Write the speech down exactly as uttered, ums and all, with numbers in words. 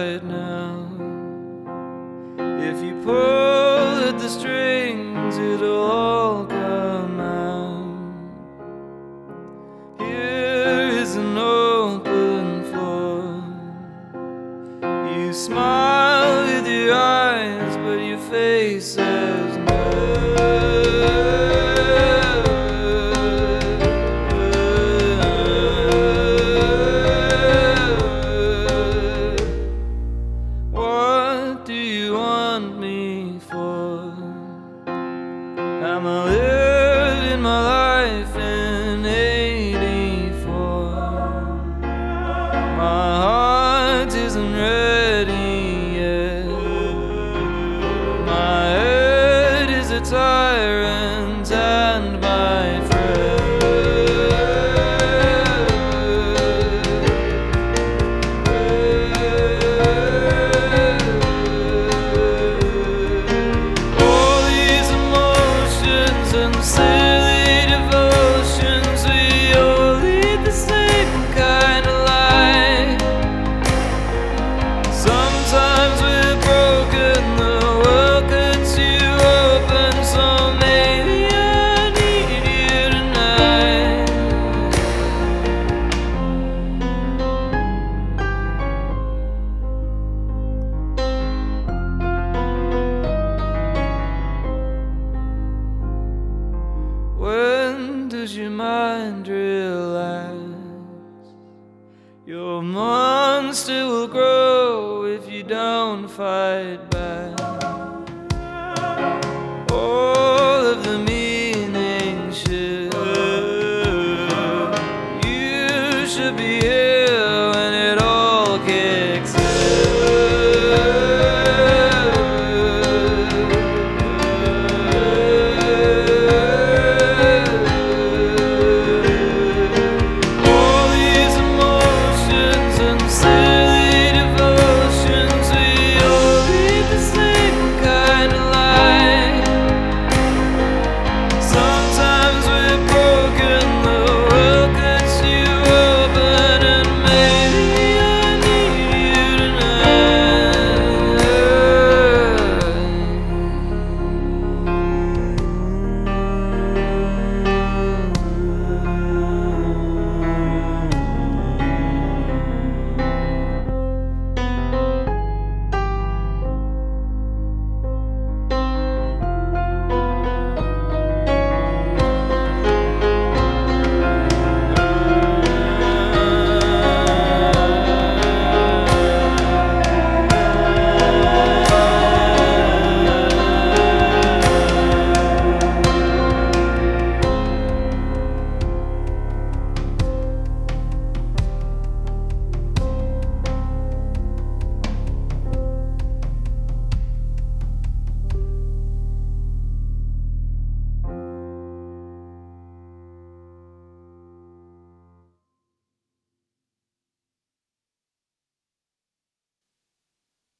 right now. If you pull at the strings, it'll all come out. Here is an open floor. You smile with your eyes, but your face says no. What do you want me for? I'm living my life in eighty-four. My heart isn't ready yet. My head is a tyrant and my friend. All these emotions and silly devotions, we all lead the same kind of life. Sometimes we're broken, the world cuts you open, so maybe I need you tonight. When does your mind relax? Your monster will grow if you don't fight back.